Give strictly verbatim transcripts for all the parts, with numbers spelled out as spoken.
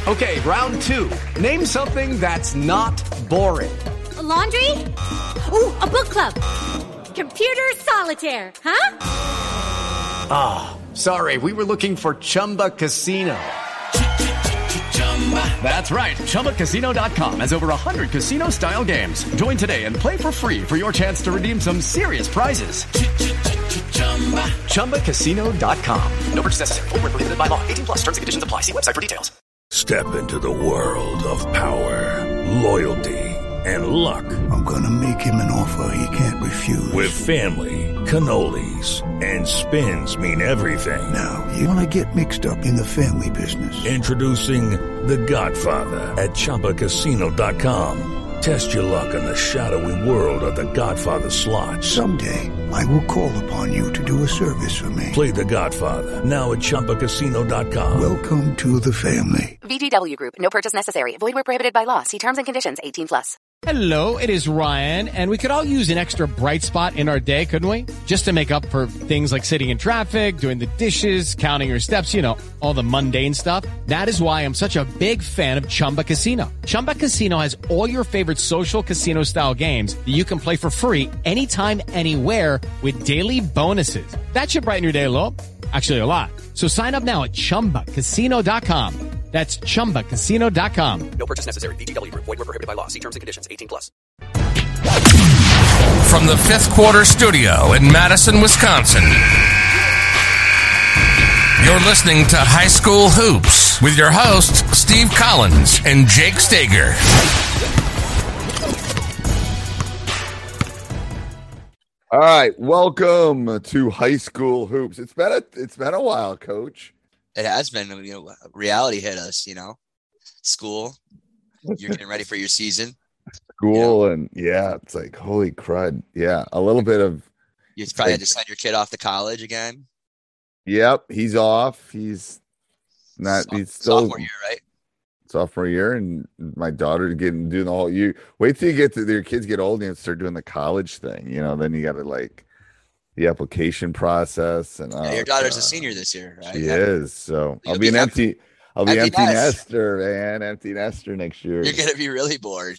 Okay, round two. Name something that's not boring. A laundry? Ooh, a book club. Computer solitaire, huh? Ah, oh, sorry. We were looking for Chumba Casino. That's right. Chumba Casino dot com has over one hundred casino-style games. Join today and play for free for your chance to redeem some serious prizes. Chumba Casino dot com. No purchase necessary. Void where prohibited by law. eighteen plus. Terms and conditions apply. See website for details. Step into the world of power, loyalty, and luck. I'm gonna make him an offer he can't refuse. With family, cannolis, and spins mean everything. Now, you wanna get mixed up in the family business. Introducing The Godfather at Chumba Casino dot com. Test your luck in the shadowy world of The Godfather slot. Someday, I will call upon you to do a service for me. Play The Godfather now at Chumba Casino dot com. Welcome to the family. V G W Group. No purchase necessary. Void where prohibited by law. See terms and conditions. eighteen plus. Hello, it is Ryan, and we could all use an extra bright spot in our day, couldn't we? Just to make up for things like sitting in traffic, doing the dishes, counting your steps, you know, all the mundane stuff. That is why I'm such a big fan of Chumba Casino. Chumba Casino has all your favorite social casino-style games that you can play for free anytime, anywhere with daily bonuses. That should brighten your day a little. Actually, a lot. So sign up now at Chumba Casino dot com. That's Chumba Casino dot com. No purchase necessary. V G W Group. Void where prohibited by law. See terms and conditions. eighteen plus. From the Fifth Quarter Studio in Madison, Wisconsin, you're listening to High School Hoops with your hosts, Steve Collins and Jake Stager. All right, welcome to High School Hoops. It's been a it's been a while, Coach. It has been, you know, reality hit us, you know, school, you're getting ready for your season. School, you know? And yeah, it's like, holy crud. Yeah, a little bit of. You probably like, had to send your kid off to college again. Yep, he's off. He's not, Sophomore, he's still. Sophomore year, right? Sophomore year, and my daughter getting doing the whole year. Wait till you get to your kids get old and you start doing the college thing, you know, then you got to like. The application process and yeah, your daughter's uh, a senior this year, right? She yeah. is. So You'll I'll be, be an empty, empty I'll be empty, empty nest. nester, man. Empty nester next year. You're gonna be really bored.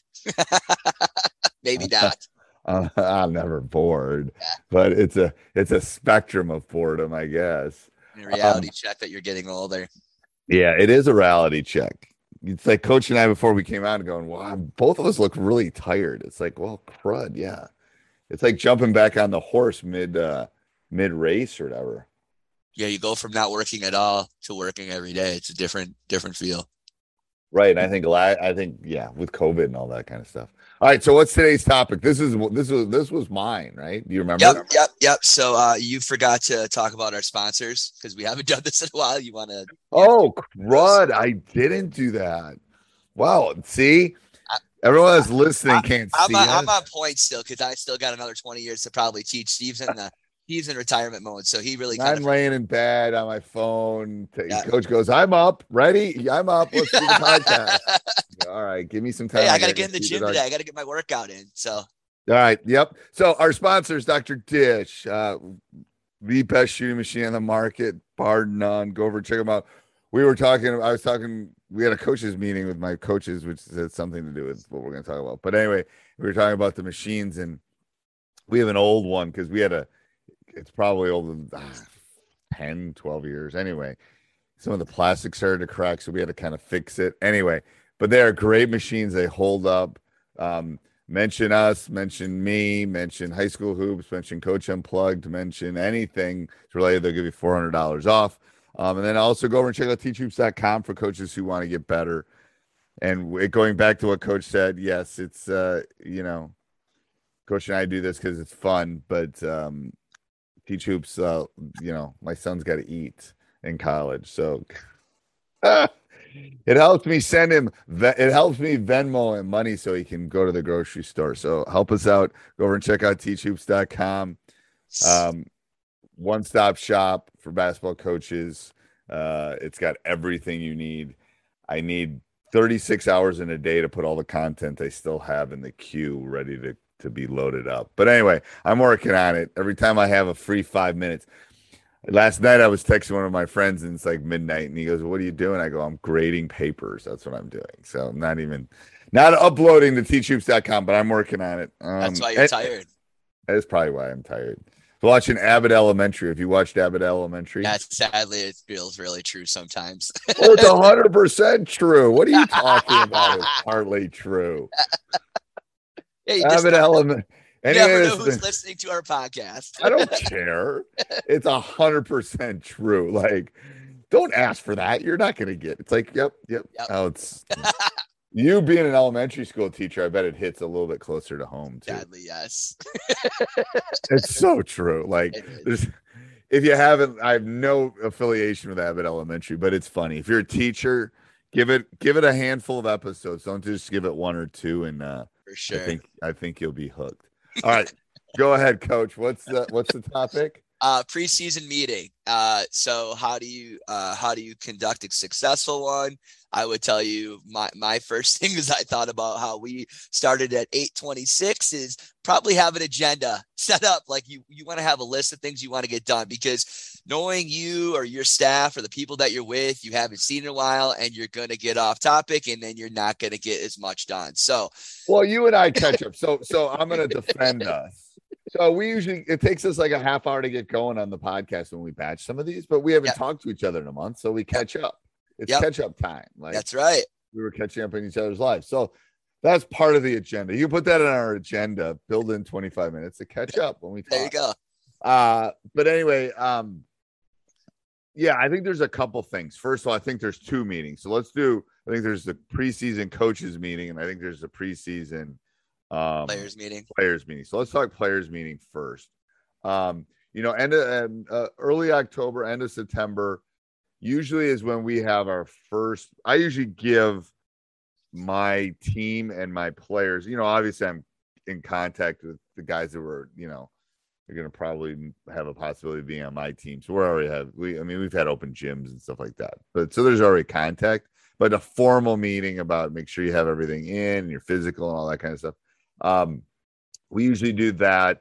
Maybe not. I'm, I'm never bored, yeah. But it's a it's a spectrum of boredom, I guess. A reality um, check that you're getting older. Yeah, it is a reality check. It's like Coach and I before we came out and going, wow, both of us look really tired. It's like, well, crud, yeah. It's like jumping back on the horse mid uh, mid race or whatever. Yeah, you go from not working at all to working every day. It's a different different feel. Right, and I think I think yeah, with COVID and all that kind of stuff. All right, so what's today's topic? This is this was this was mine, right? Do you remember? Yep, yep, yep. So uh, you forgot to talk about our sponsors because we haven't done this in a while. You want to? Oh, crud! I didn't do that. Wow. See. Everyone that's listening can't I'm, see I'm, us. I'm on point still because I still got another twenty years to probably teach. Steve's in the he's in retirement mode, so he really. I'm of, laying in bed on my phone. Yeah. Coach goes, "I'm up, ready. I'm up. Let's do the podcast." All right, give me some time. Hey, I got to get in the gym today. I got to get my workout in. So. All right. Yep. So our sponsors, Doctor Dish, uh, the best shooting machine on the market, bar none. Go over and check them out. We were talking. I was talking. We had a coaches meeting with my coaches, which had something to do with what we're going to talk about. But anyway, we were talking about the machines, and we have an old one because we had a, it's probably older than ah, ten, twelve years. Anyway, some of the plastic started to crack, so we had to kind of fix it. Anyway, but they are great machines. They hold up. Um, mention us, mention me, mention High School Hoops, mention Coach Unplugged, mention anything related. They'll give you four hundred dollars off. Um, and then also go over and check out teach hoops dot com for coaches who want to get better. And going back to what Coach said, yes, it's, uh, you know, Coach and I do this because it's fun, but um, Teach Hoops, uh, you know, my son's got to eat in college. So it helps me send him, it helps me Venmo him money so he can go to the grocery store. So help us out. Go over and check out teach hoops dot com. Um, one-stop shop for basketball coaches. Uh, it's got everything you need. I need thirty-six hours in a day to put all the content I still have in the queue ready to, to be loaded up. But anyway, I'm working on it. Every time I have a free five minutes. Last night I was texting one of my friends and it's like midnight and he goes, "What are you doing?" I go, "I'm grading papers." That's what I'm doing. So I'm not even not uploading to teach hoops dot com, but I'm working on it. Um, That's why you're and, tired. That's probably why I'm tired. Watching Abbott Elementary. Have you watched Abbott Elementary? Yeah, sadly, it feels really true sometimes. Oh, it's one hundred percent true. What are you talking about? It's hardly true. Hey, Abbott Elementary. You never know who's listening to our podcast. I don't care. It's one hundred percent true. Like, don't ask for that. You're not going to get it. It's like, yep, yep. Yep. Oh, it's you being an elementary school teacher, I bet it hits a little bit closer to home, too. Sadly, yes. It's so true. Like, there's, if you haven't, I have no affiliation with Abbott Elementary, but it's funny. If you're a teacher, give it give it a handful of episodes. Don't just give it one or two, and uh, for sure, I think I think you'll be hooked. All right, go ahead, Coach. What's the what's the topic? Uh, preseason meeting. Uh, so how do you uh, how do you conduct a successful one? I would tell you my my first thing is I thought about how we started at eight twenty-six is probably have an agenda set up. Like you you want to have a list of things you want to get done, because knowing you or your staff or the people that you're with, you haven't seen in a while, and you're going to get off topic, and then you're not going to get as much done. So, well, you and I catch up. So so I'm going to defend us. So we usually, it takes us like a half hour to get going on the podcast when we batch some of these, but we haven't yep. talked to each other in a month. So we catch up. It's yep. catch up time. Like that's right. We were catching up in each other's lives. So that's part of the agenda. You put that in our agenda, build in twenty-five minutes to catch up when we talk. There you go. Uh, but anyway, um, yeah, I think there's a couple things. First of all, I think there's two meetings. So let's do, I think there's the preseason coaches meeting, and I think there's the preseason um players meeting players meeting. So let's talk players meeting first. Um, you know, end of uh, early October, end of September, usually is when we have our first. I usually give my team and my players, you know, obviously I'm in contact with the guys that were, you know, they're going to probably have a possibility of being on my team. So we're already have, we, I mean, we've had open gyms and stuff like that, but so there's already contact, but a formal meeting about make sure you have everything in and your physical and all that kind of stuff. Um, we usually do that.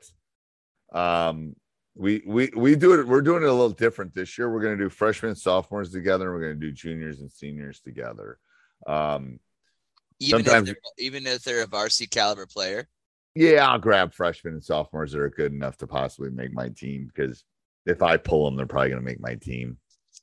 Um, we, we, we do it. We're doing it a little different this year. We're going to do freshmen and sophomores together. And we're going to do juniors and seniors together. Um, even if they're, even if they're a varsity caliber player. Yeah, I'll grab freshmen and sophomores that are good enough to possibly make my team, because if I pull them, they're probably going to make my team.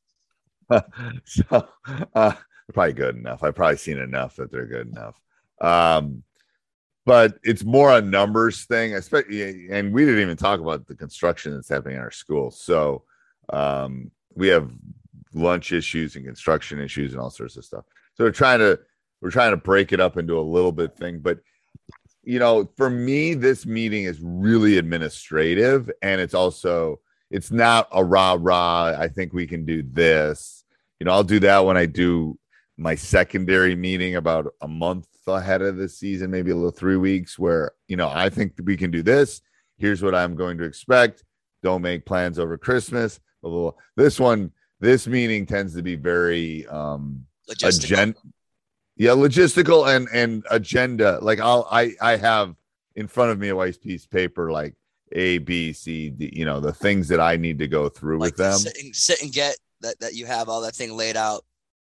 so uh, they're probably good enough. I've probably seen enough that they're good enough. Um, but it's more a numbers thing, especially, and we didn't even talk about the construction that's happening in our school. So um, we have lunch issues and construction issues and all sorts of stuff. So we're trying to we're trying to break it up into a little bit thing, but. You know, for me, this meeting is really administrative, and it's also, it's not a rah rah. I think we can do this. You know, I'll do that when I do my secondary meeting about a month ahead of the season, maybe a little three weeks where, you know, I think we can do this. Here's what I'm going to expect. Don't make plans over Christmas. Blah, blah, blah. This one, this meeting tends to be very um, agenda. Yeah, logistical and and agenda. Like I'll I I have in front of me a white piece of paper, like A, B, C, D. You know, the things that I need to go through like with them. Sit and, sit and get that that you have all that thing laid out.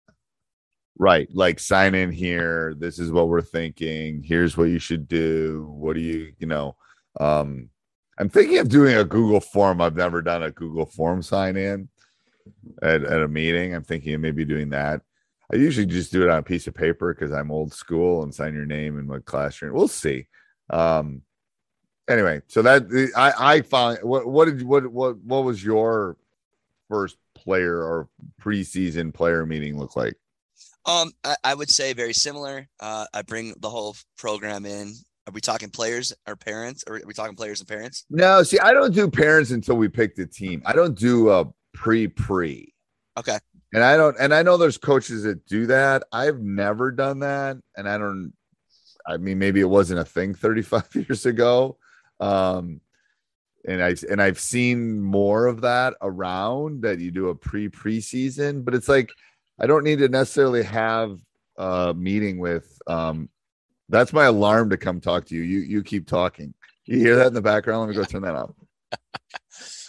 Right, like sign in here. This is what we're thinking. Here's what you should do. What do you you know? Um, I'm thinking of doing a Google form. I've never done a Google form sign in at, at a meeting. I'm thinking of maybe doing that. I usually just do it on a piece of paper because I'm old school and sign your name and what class you're in. We'll see. Um, anyway, so that I, I found what what did what what what was your first player or preseason player meeting look like? Um, I, I would say very similar. Uh, I bring the whole program in. Are we talking players or parents? Or are we talking players and parents? No, see, I don't do parents until we pick the team. I don't do a pre pre. Okay. And I don't, and I know there's coaches that do that. I've never done that. And I don't, I mean, maybe it wasn't a thing thirty-five years ago. Um, and I, and I've seen more of that around, that you do a pre preseason, but it's like, I don't need to necessarily have a meeting with, um, that's my alarm to come talk to you. You, you keep talking. You hear that in the background? Let me go turn that off.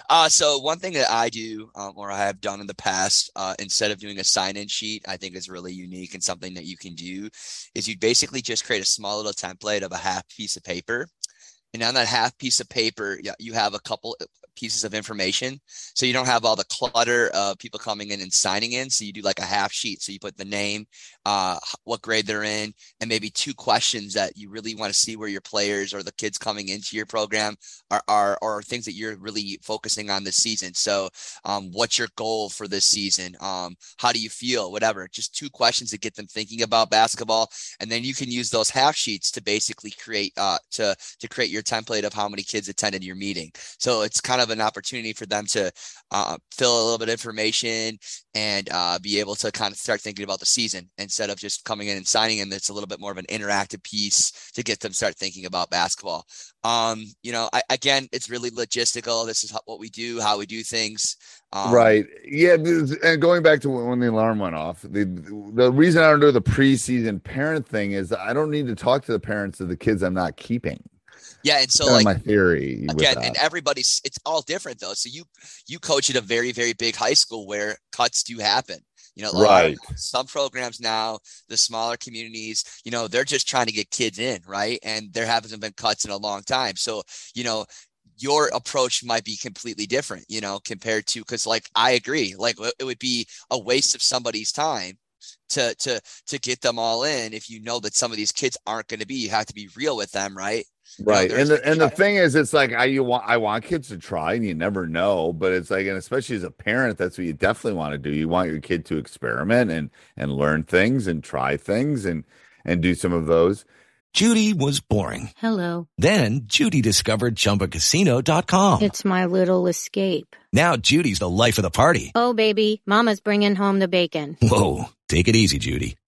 Uh, so one thing that I do, um, or I have done in the past, uh, instead of doing a sign-in sheet, I think is really unique and something that you can do is you basically just create a small little template of a half piece of paper. And on that half piece of paper, you have a couple pieces of information. So you don't have all the clutter of people coming in and signing in. So you do like a half sheet. So you put the name, uh, what grade they're in, and maybe two questions that you really want to see where your players or the kids coming into your program are, are, are things that you're really focusing on this season. So um, what's your goal for this season? Um, how do you feel? Whatever, just two questions to get them thinking about basketball. And then you can use those half sheets to basically create, uh, to, to create your template of how many kids attended your meeting. So it's kind of an opportunity for them to uh, fill a little bit of information and uh, be able to kind of start thinking about the season instead of just coming in and signing in. That's a little bit more of an interactive piece to get them start thinking about basketball. Um, you know, I, again, it's really logistical. This is how, what we do, how we do things. Um, right. Yeah. And going back to when the alarm went off, the the reason I don't do the preseason parent thing is I don't need to talk to the parents of the kids I'm not keeping. Yeah, and so That's like my theory again, and everybody's it's all different though. So you you coach at a very very big high school where cuts do happen. You know, like right. Some programs now, the smaller communities, you know, they're just trying to get kids in, right? And there haven't been cuts in a long time. So you know, your approach might be completely different, you know, compared to because like I agree, like it would be a waste of somebody's time to to to get them all in if you know that some of these kids aren't going to be. You have to be real with them, right? Right. You know, and the, and the thing is, it's like, I, you want, I want kids to try and you never know, but it's like, and especially as a parent, that's what you definitely want to do. You want your kid to experiment and, and learn things and try things and, and do some of those. Judy was boring. Hello. Then Judy discovered Chumba Casino dot com. It's my little escape. Now Judy's the life of the party. Oh, baby, mama's bringing home the bacon. Whoa, take it easy, Judy.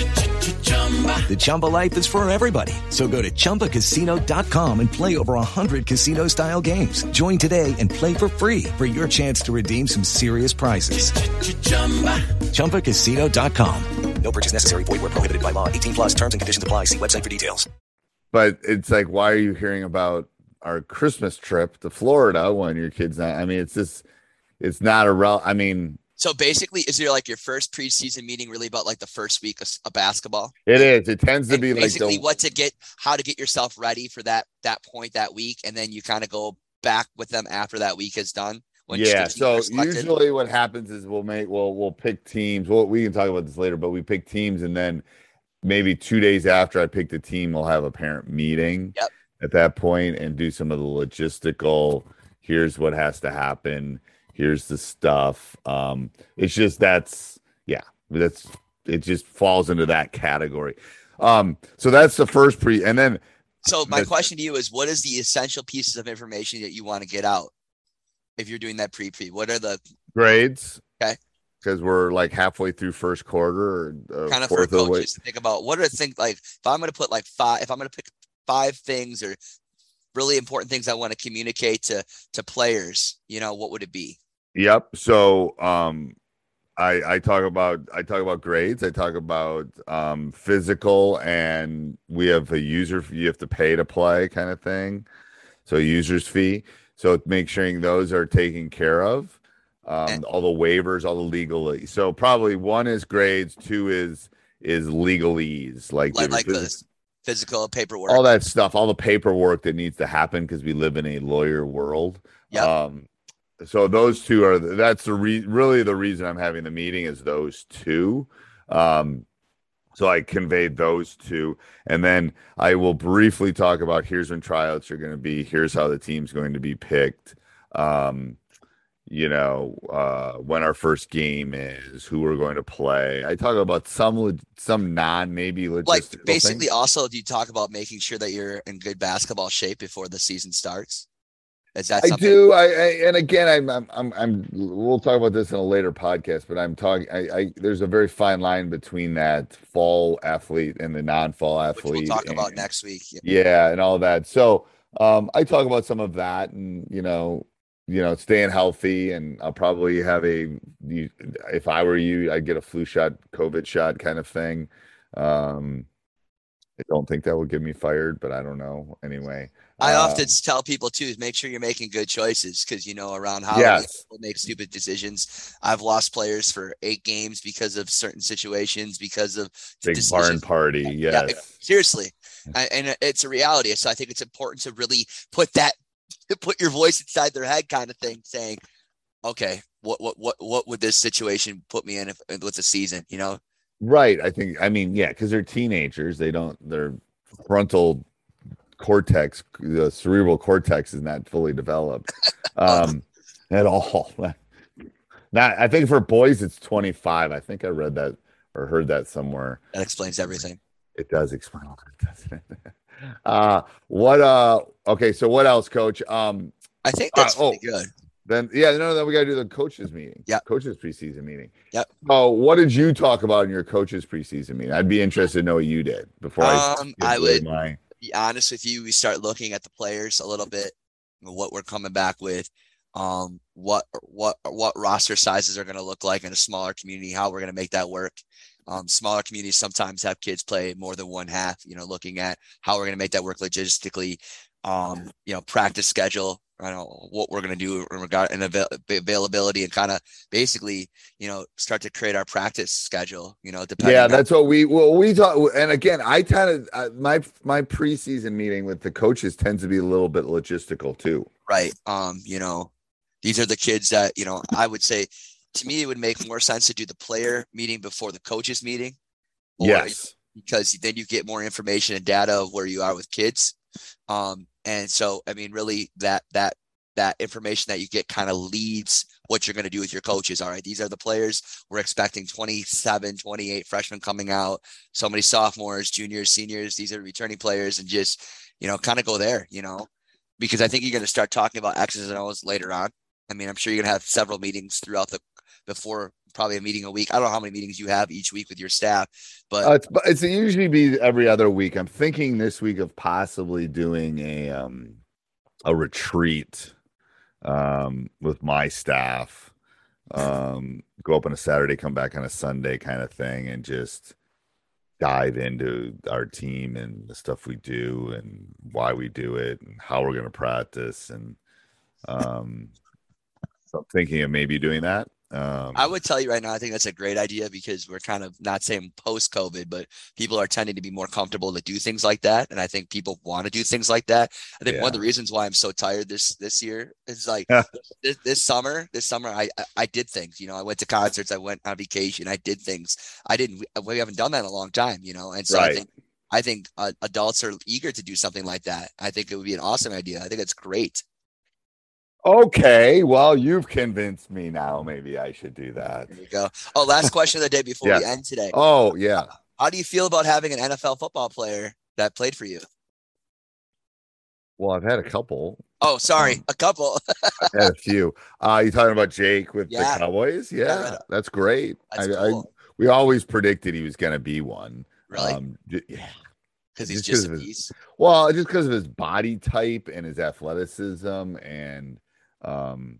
The Chumba life is for everybody. So go to Chumba Casino dot com and play over one hundred casino-style games. Join today and play for free for your chance to redeem some serious prizes. Chumba Casino dot com. No purchase necessary. Void where prohibited by law. eighteen plus terms and conditions apply. See website for details. But it's like, why are you hearing about our Christmas trip to Florida when your kid's not? I mean, it's just, it's not a rel. I mean, so basically, is there like your first preseason meeting really about like the first week of, of basketball? It is. It tends to and be basically like the, what to get, how to get yourself ready for that that point that week, and then you kind of go back with them after that week is done. When yeah. So usually, what happens is we'll make we'll we'll pick teams. Well, we can talk about this later, but we pick teams, and then maybe two days after I pick the team, we'll have a parent meeting. Yep. At that point and do some of the logistical. Here's what has to happen. Here's the stuff. Um, it's just that's yeah, that's it just falls into that category. Um, so that's the first pre, and then. So my question to you is, what is the essential pieces of information that you want to get out if you're doing that pre-pre? What are the grades? Okay, because we're like halfway through first quarter. Or, uh, kind of for coaches to think about what are things like if I'm going to put like five, if I'm going to pick five things or really important things I want to communicate to to players, you know, what would it be? Yep. So um, I, I talk about I talk about grades. I talk about um, physical, and we have a user fee. You have to pay to play kind of thing. So user's fee. So make sure those are taken care of. Um, and, all the waivers, all the legal. So probably one is grades. Two is is legalese, like like, like the physical paperwork, all that stuff, all the paperwork that needs to happen because we live in a lawyer world. Yeah. Um, so those two are that's the re- really the reason I'm having the meeting is those two. Um, so I conveyed those two, and then I will briefly talk about here's when tryouts are going to be. Here's how the team's going to be picked. Um, you know, uh, when our first game is, who we're going to play. I talk about some some non maybe logistical like basically. Things. Also, do you talk about making sure that you're in good basketball shape before the season starts? Is that I something? do. I, I and again, I'm, I'm I'm I'm. We'll talk about this in a later podcast, but I'm talking. I, I there's a very fine line between that fall athlete and the non-fall athlete. Which we'll talk and, about next week. Yeah. yeah, and all that. So um, I talk about some of that, and you know, you know, staying healthy, and I'll probably have a. If I were you, I'd get a flu shot, COVID shot, kind of thing. Um, I don't think that will get me fired, but I don't know. Anyway, I um, often tell people too, is make sure you're making good choices because, you know, around how yes. people make stupid decisions. I've lost players for eight games because of certain situations, because of big decisions. barn party. Yes. Yeah, seriously. And it's a reality. So I think it's important to really put that, put your voice inside their head kind of thing, saying, okay, what, what, what, what would this situation put me in if with the season, you know? Right. I think, I mean, yeah, because they're teenagers. They don't, their frontal cortex, the cerebral cortex is not fully developed um, at all. Not, I think for boys, it's twenty-five. I think I read that or heard that somewhere. That explains everything. It does explain a lot, doesn't it? Uh, what, uh, okay. So what else, Coach? Um, I think that's uh, oh, pretty good. Then, yeah, no, then we got to do the coaches meeting. Yeah. Coaches preseason meeting. Yep. Oh, what did you talk about in your coaches preseason meeting? I'd be interested to know what you did before um, I, I would my... be honest with you. We start looking at the players a little bit, what we're coming back with, um, what, what, what roster sizes are going to look like in a smaller community, how we're going to make that work. Um, smaller communities sometimes have kids play more than one half, you know, looking at how we're going to make that work logistically, um, you know, practice schedule, I don't know what we're going to do in regard and avail- availability and kind of basically, you know, start to create our practice schedule, you know, depending. Yeah, on- that's what we, well, we talk. And again, I kind of, uh, my, my preseason meeting with the coaches tends to be a little bit logistical too. Right. Um, you know, these are the kids that, you know, I would say to me, it would make more sense to do the player meeting before the coaches meeting. Or, yes. Because then you get more information and data of where you are with kids. Um, and so, I mean, really that, that, that information that you get kind of leads what you're going to do with your coaches. All right. These are the players we're expecting twenty-seven, twenty-eight freshmen coming out, so many sophomores, juniors, seniors. These are returning players, and just, you know, kind of go there, you know, because I think you're going to start talking about X's and O's later on. I mean, I'm sure you're going to have several meetings throughout the, before probably a meeting a week. I don't know how many meetings you have each week with your staff, but uh, it's, it's usually be every other week. I'm thinking this week of possibly doing a, um, a retreat, um, with my staff, um, go up on a Saturday, come back on a Sunday kind of thing, and just dive into our team and the stuff we do and why we do it and how we're going to practice. And, um, so I'm thinking of maybe doing that. Um, I would tell you right now, I think that's a great idea because we're kind of not saying post COVID, but people are tending to be more comfortable to do things like that. And I think people want to do things like that. I think yeah. one of the reasons why I'm so tired this, this year is like this, this summer, this summer, I, I, I did things, you know, I went to concerts, I went on vacation, I did things I didn't, we haven't done that in a long time, you know? And so right. I think, I think uh, adults are eager to do something like that. I think it would be an awesome idea. I think it's great. Okay, well, you've convinced me now. Maybe I should do that. There you go. Oh, last question of the day before yes. we end today. Oh, yeah. How do you feel about having an N F L football player that played for you? Well, I've had a couple. Oh, sorry, um, a couple. I've had a few. Uh, you talking about Jake with Yeah. the Cowboys? Yeah, Yeah, right. that's great. That's I, cool. I, we always predicted he was going to be one. Really? Um, j- yeah. Because he's just just a 'cause of his- beast. Well, just because of his body type and his athleticism, and um,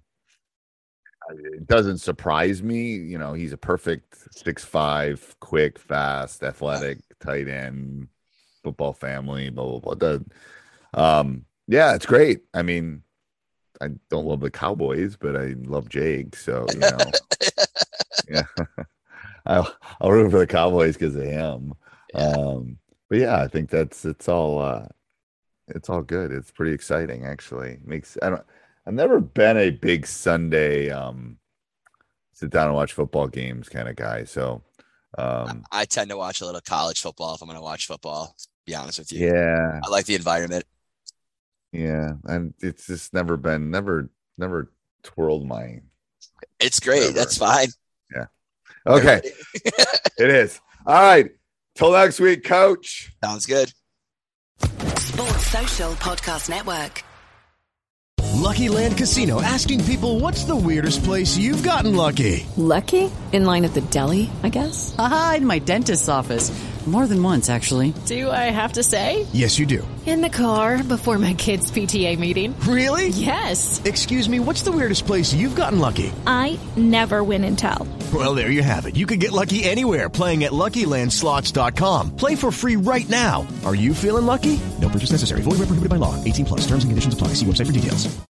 it doesn't surprise me. You know, he's a perfect six five, quick, fast, athletic, tight end, football family, blah blah blah. The, um, yeah, it's great. I mean, I don't love the Cowboys, but I love Jake, so you know, yeah, I'll I'll root for the Cowboys because of him. Yeah. Um, but yeah, I think that's it's all uh, it's all good. It's pretty exciting, actually. Makes I don't. I've never been a big Sunday um, sit down and watch football games kind of guy. So um, I tend to watch a little college football if I'm going to watch football. To be honest with you, yeah, I like the environment. yeah, and it's just never been, never, never twirled my. It's great. Whatever. That's fine. Yeah. Okay. It is. All right. Till next week, Coach. Sounds good. Sports Social Podcast Network. Lucky Land Casino, asking people, what's the weirdest place you've gotten lucky? Lucky? In line at the deli, I guess? Aha, in my dentist's office. More than once, actually. Do I have to say? Yes, you do. In the car before my kids' P T A meeting. Really? Yes. Excuse me, what's the weirdest place you've gotten lucky? I never win and tell. Well, there you have it. You can get lucky anywhere, playing at Lucky Land Slots dot com. Play for free right now. Are you feeling lucky? No purchase necessary. Void where prohibited by law. eighteen plus. Terms and conditions apply. See website for details.